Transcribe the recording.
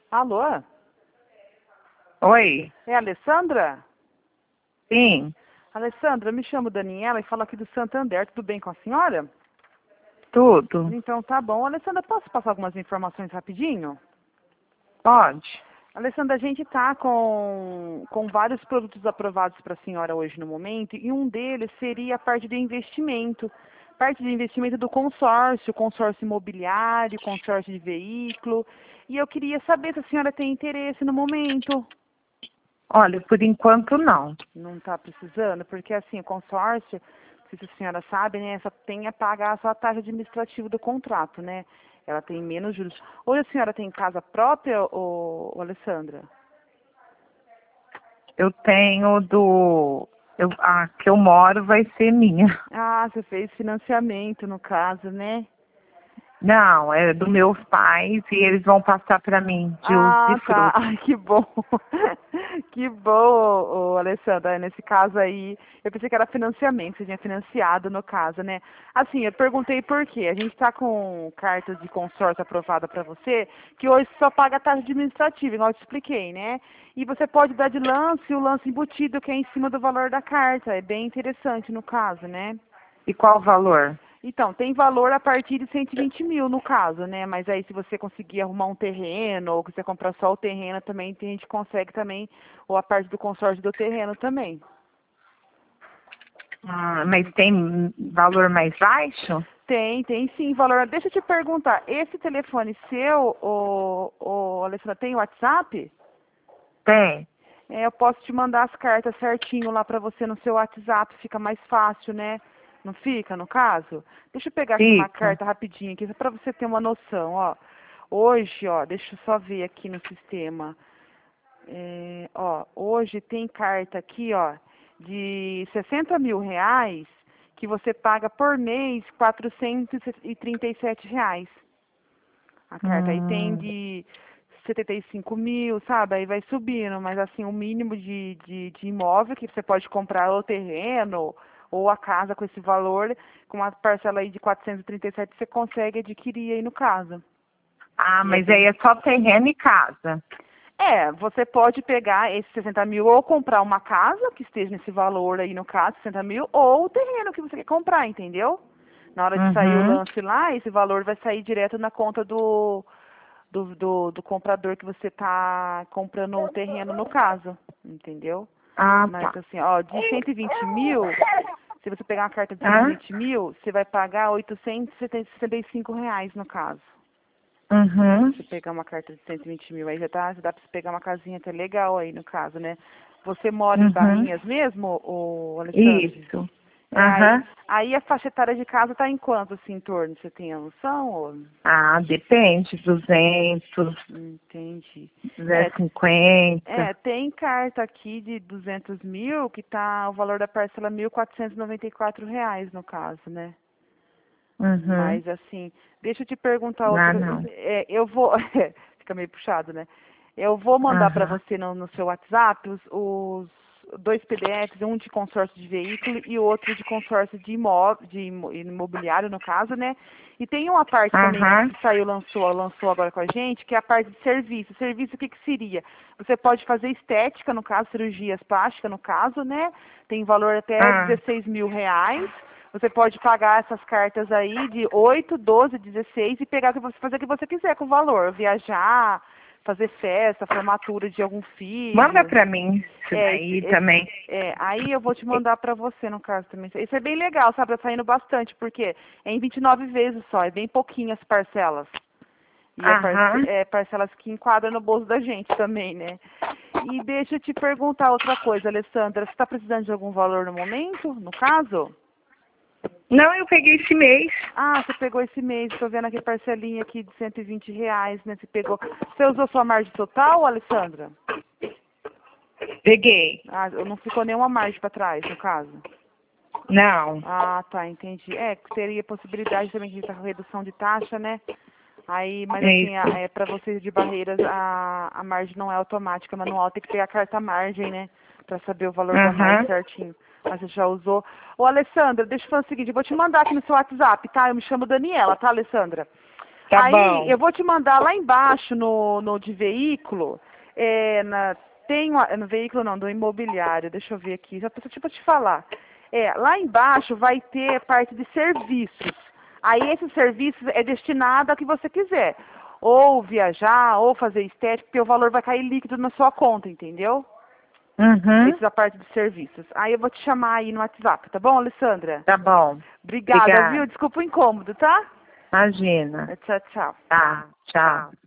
Alô? Oi, É a Alessandra? sim, Alessandra, eu me chamo Daniela e falo aqui do Santander. Tudo bem com a senhora? tudo. Então tá bom. Alessandra, posso passar algumas informações rapidinho? Pode. Alessandra, a gente está com vários produtos aprovados para a senhora hoje no momento e um deles seria a parte de investimento. Parte de investimento do consórcio imobiliário, consórcio de veículo. E eu queria saber se a senhora tem interesse no momento. Olha, por enquanto não. Não está precisando, porque assim, o consórcio, não sei se a senhora sabe, né, só tem a pagar só a taxa administrativa do contrato, né? Ela tem menos juros. Hoje a senhora tem casa própria, ô Alessandra? Eu tenho a que eu moro vai ser minha. Ah, você fez financiamento no caso, né? Não, é dos meus pais e eles vão passar para mim de Ah, tá. usufruto. Ai, que bom. Que bom, ô, Alessandra. Nesse caso aí, eu pensei que era financiamento, você tinha financiado no caso, né? Assim, eu perguntei por quê. A gente está com cartas de consórcio aprovada para você, que hoje só paga a taxa administrativa, igual eu te expliquei, né? E você pode dar de lance o lance embutido, que é em cima do valor da carta. É bem interessante no caso, né? E qual o valor? Então, tem valor a partir de 120 mil no caso, né? Mas aí se você conseguir arrumar um terreno, ou quiser comprar só o terreno também, a gente consegue também, ou a parte do consórcio do terreno também. Mas tem valor mais baixo? Tem sim valor. Deixa eu te perguntar, esse telefone seu, o Alessandra, tem WhatsApp? Tem. É, eu posso te mandar as cartas certinho lá para você no seu WhatsApp, fica mais fácil, né? Não fica, no caso? Deixa eu pegar aqui uma Fica. carta rapidinho aqui, só para você ter uma noção, ó. Hoje, ó, deixa eu só ver aqui no sistema. É, ó, hoje tem carta aqui, ó, de 60 mil reais que você paga por mês R$ 437. A carta aí tem Hum, de 75 mil, sabe? Aí vai subindo, mas assim, o mínimo de imóvel que você pode comprar o terreno ou a casa com esse valor, com uma parcela aí de 437 você consegue adquirir aí no caso. E é mas aí bem. é só terreno e casa. É, você pode pegar esses 60 mil ou comprar uma casa que esteja nesse valor aí no caso, 60 mil, ou o terreno que você quer comprar, entendeu? Na hora de sair o Uhum. lance lá, esse valor vai sair direto na conta do comprador que você está comprando o terreno no caso, entendeu? Ah, Mas tá. assim, ó, de 120 mil, se você pegar uma carta de cento e Hã? vinte mil, você vai pagar R$ 865 no caso. Uhum. Se pegar uma carta de 120 mil, aí já dá pra você pegar uma casinha até legal aí no caso, né? Você mora em Uhum. Barrinhas mesmo, ô Alessandro? Isso. É, Aham. aí a faixa etária de casa tá em quanto, assim, em torno? Você tem a noção? Ou... Depende, 200, Entendi. É, 250. tem carta aqui de 200 mil que tá o valor da parcela R$ 1.494 no caso, né? Uhum. Mas assim, deixa eu te perguntar outra. Não. Eu vou. Fica meio puxado, né? Eu vou mandar para Aham. você no seu WhatsApp os dois PDFs, um de consórcio de veículo e outro de consórcio de imobiliário, no caso, né? E tem uma parte também Aham. que saiu, lançou agora com a gente, que é a parte de serviço. Serviço, o que que seria? Você pode fazer estética, no caso, cirurgias plásticas, no caso, né? Tem valor até Ah. 16 mil reais. Você pode pagar essas cartas aí de 8, 12, 16 e pegar o que você fazer o que você quiser com o valor. Viajar, fazer festa, formatura de algum Manda filho. pra mim isso É, daí também. aí eu vou te mandar pra você no caso também. Isso é bem legal, sabe? Tá saindo bastante, porque é em 29 vezes só, é bem pouquinho as parcelas. E Aham. parcelas que enquadram no bolso da gente também, né? E deixa eu te perguntar outra coisa, Alessandra. Você está precisando de algum valor no momento, no caso? Não, eu peguei esse mês. Ah, você pegou esse mês, estou vendo aqui parcelinha aqui de R$ 120, né? Você pegou. Você usou sua margem total, Alessandra? Peguei. Ah, não ficou nenhuma margem para trás, no caso. Não. Ah, tá, entendi. É, teria possibilidade também de redução de taxa, né? Aí, mas É assim, isso. para vocês de barreiras, a margem não é automática, é manual, tem que pegar a carta margem, né? Para saber o valor da margem Aham. certinho. Mas você já usou. Ô, Alessandra, deixa eu fazer o seguinte, eu vou te mandar aqui no seu WhatsApp, tá? Eu me chamo Daniela, tá, Alessandra? Tá Aí bom. eu vou te mandar lá embaixo no de veículo, no veículo não, do imobiliário, deixa eu ver aqui, já tô tipo te falar. Lá embaixo vai ter parte de serviços. Aí esse serviço é destinado a que você quiser. Ou viajar, ou fazer estética, porque o valor vai cair líquido na sua conta, entendeu? Uhum. Essa é a parte de serviços. Aí eu vou te chamar aí no WhatsApp, tá bom, Alessandra? Tá bom. Obrigada, viu? Obrigada. Desculpa o incômodo, tá? Imagina. Tchau, tchau. Tá, tchau.